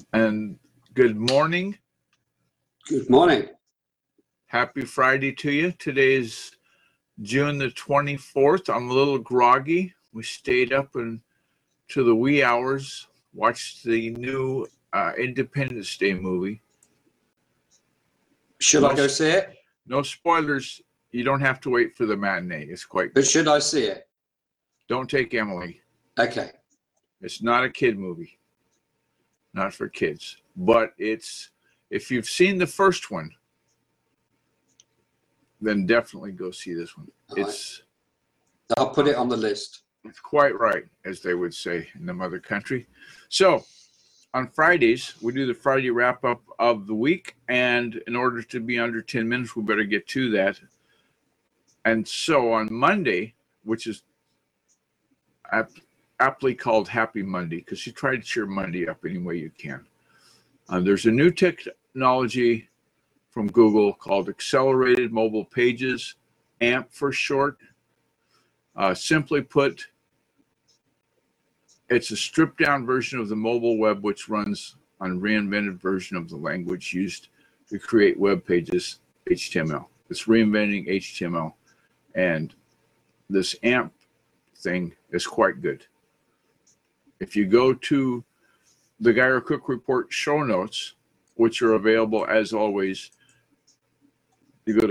And good morning. Good morning. Happy Friday to you. Today's June the 24th. I'm a little groggy. We stayed up to the wee hours, watched the new Independence Day movie. Should I go see it? No spoilers. You don't have to wait for the matinee. It's quite But good. should I see it? Don't take Emily. Okay. It's not a kid movie. Not for kids. But if you've seen the first one, then definitely go see this one. I'll put it on the list. It's quite right, as they would say in the mother country. So on Fridays, we do the Friday wrap-up of the week, and in order to be under 10 minutes, we better get to that. And so on Monday, which is aptly called Happy Monday, because you try to cheer Monday up any way you can. There's a new technology from Google called Accelerated Mobile Pages, AMP for short. Simply put, it's a stripped-down version of the mobile web, which runs on a reinvented version of the language used to create web pages, HTML. It's reinventing HTML, and this AMP thing is quite good. If you go to the Geyer Cook Report show notes, which are available as always, you go to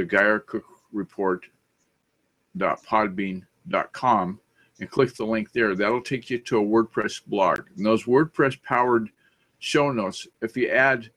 geyercookreport.podbean.com and click the link there. That'll take you to a WordPress blog. And those WordPress powered show notes, if you add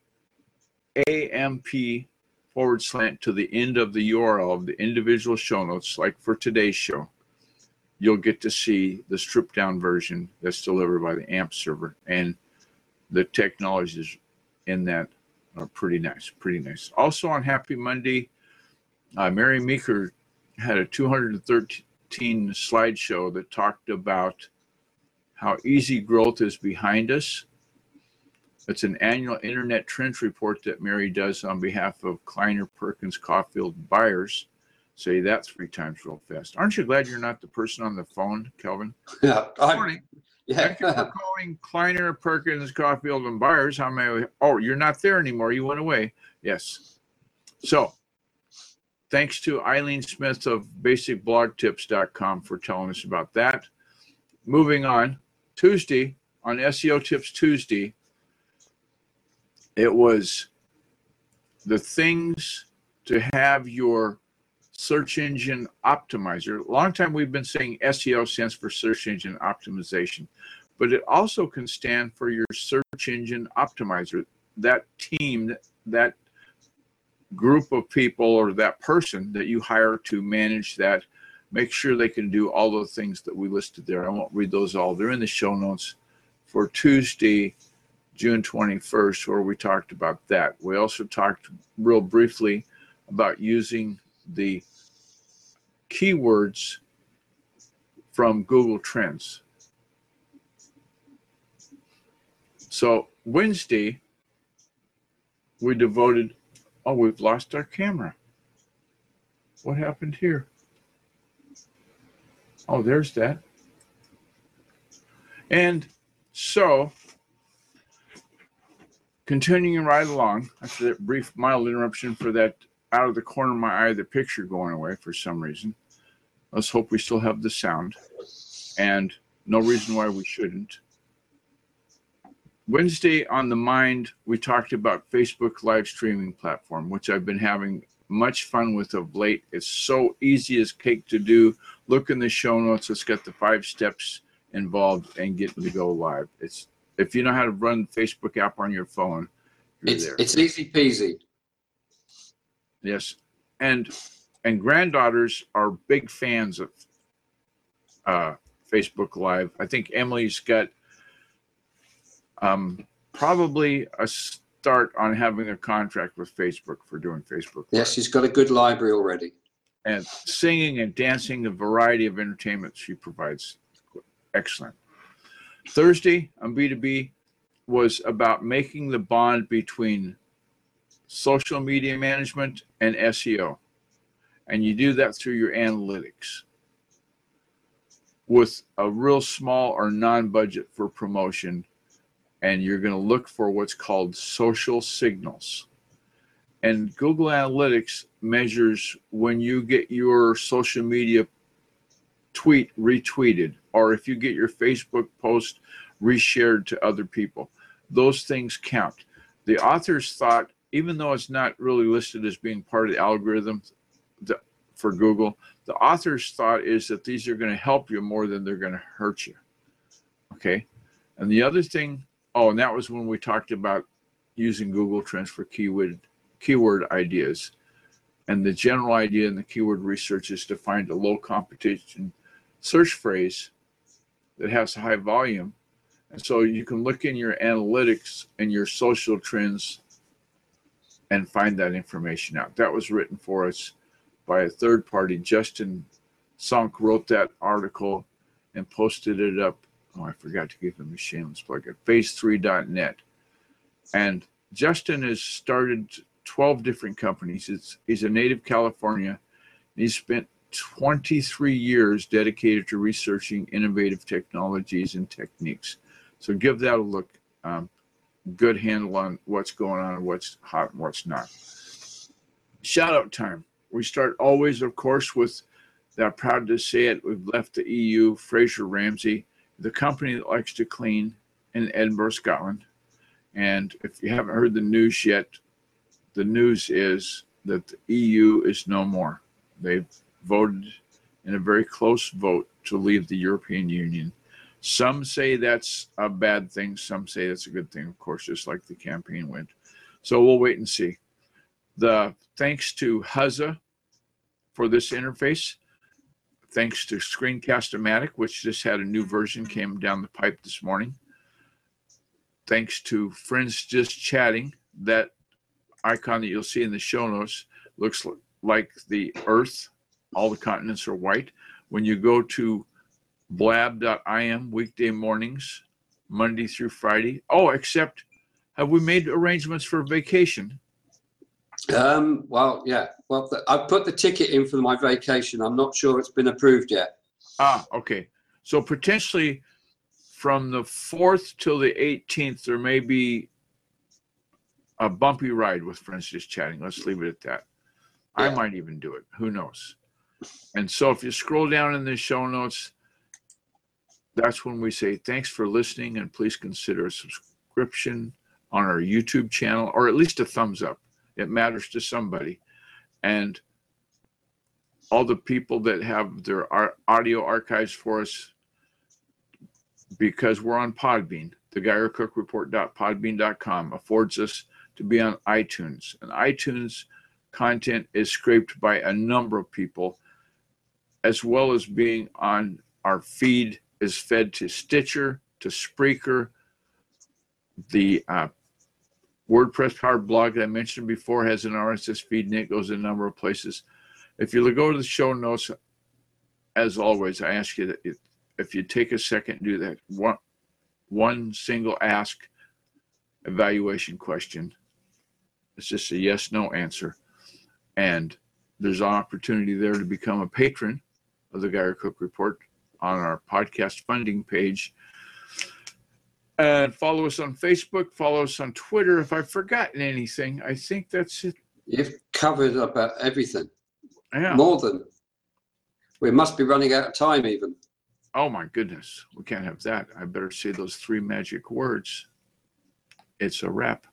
AMP / to the end of the URL of the individual show notes, like for today's show, you'll get to see the stripped down version that's delivered by the AMP server. And the technologies in that are pretty nice. Also on Happy Monday, Mary Meeker had a 213 slideshow that talked about how easy growth is behind us. It's an annual internet trends report that Mary does on behalf of Kleiner Perkins Caulfield buyers. Say that 3 times real fast. Aren't you glad you're not the person on the phone, Kelvin? Yeah. Morning. Thank you for calling Kleiner Perkins Caulfield and Buyers. How may we? Oh, you're not there anymore. You went away. Yes. So, thanks to Eileen Smith of BasicBlogTips.com for telling us about that. Moving on, Tuesday on SEO Tips Tuesday, it was the things to have your search engine optimizer. A long time we've been saying SEO stands for search engine optimization, but it also can stand for your search engine optimizer. That team, that group of people, or that person that you hire to manage that, make sure they can do all the things that we listed there. I won't read those all. They're in the show notes for Tuesday, June 21st, where we talked about that. We also talked real briefly about using the keywords from Google Trends. So Wednesday, we devoted, we've lost our camera. What happened here? Oh, there's that. And so, continuing right along, after that brief mild interruption for that out of the corner of my eye, the picture going away for some reason. Let's hope we still have the sound, and no reason why we shouldn't. Wednesday on the Mind, we talked about Facebook live streaming platform, which I've been having much fun with of late. It's so easy as cake to do. Look in the show notes. It's got the 5 steps involved and getting to go live. It's, if you know how to run the Facebook app on your phone, it's easy peasy. Yes, and granddaughters are big fans of Facebook Live. I think Emily's got probably a start on having a contract with Facebook for doing Facebook Live. Yes, she's got a good library already. And singing and dancing, a variety of entertainment she provides. Excellent. Thursday on B2B was about making the bond between social media management and SEO. And you do that through your analytics with a real small or non-budget for promotion and you're going to look for what's called social signals. And Google Analytics measures when you get your social media tweet retweeted, or if you get your Facebook post reshared to other people. Those things count. The authors thought, even though it's not really listed as being part of the algorithm for Google, the authors thought is that these are going to help you more than they're going to hurt you. Okay. And the other thing, and that was when we talked about using Google Trends for keyword ideas. And the general idea in the keyword research is to find a low competition search phrase that has high volume. And so you can look in your analytics and your social trends and find that information out. That was written for us by a third party. Justin Sunk wrote that article and posted it up. I forgot to give him a shameless plug at phase3.net. And Justin has started 12 different companies. He's a native California. He's spent 23 years dedicated to researching innovative technologies and techniques. So give that a look. Good handle on what's going on, what's hot and what's not. Shout out time. We start always, of course, with that, proud to say it, we've left the EU, Fraser Ramsey, the company that likes to clean in Edinburgh, Scotland. And if you haven't heard the news yet, the news is that the EU is no more. They've voted in a very close vote to leave the European Union. Some say that's a bad thing. Some say that's a good thing, of course, just like the campaign went. So we'll wait and see. Thanks to Huzza for this interface. Thanks to Screencast-O-Matic, which just had a new version, came down the pipe this morning. Thanks to Friends Just Chatting. That icon that you'll see in the show notes looks like the Earth. All the continents are white. When you go to blab.im weekday mornings, Monday through Friday. Except, have we made arrangements for vacation? Well, yeah. Well, I've put the ticket in for my vacation. I'm not sure it's been approved yet. Okay. So potentially from the 4th till the 18th, there may be a bumpy ride with Friends Just Chatting. Let's leave it at that. Yeah. I might even do it. Who knows? And so if you scroll down in the show notes, that's when we say thanks for listening, and please consider a subscription on our YouTube channel, or at least a thumbs up. It matters to somebody. And all the people that have their audio archives for us, because we're on Podbean, the GeigerCookReport.podbean.com affords us to be on iTunes. And iTunes content is scraped by a number of people, as well as being on our feed is fed to Stitcher, to Spreaker, the WordPress powered blog that I mentioned before has an RSS feed, and it goes in a number of places. If you go to the show notes, as always, I ask you that if you take a second and do that, one single ask evaluation question. It's just a yes/no answer. And there's an opportunity there to become a patron of the Geiger Cook Report on our podcast funding page. And follow us on Facebook, follow us on Twitter. If I've forgotten anything, I think that's it. You've covered about everything. Yeah. More than. We must be running out of time even. Oh my goodness. We can't have that. I better say those 3 magic words. It's a wrap.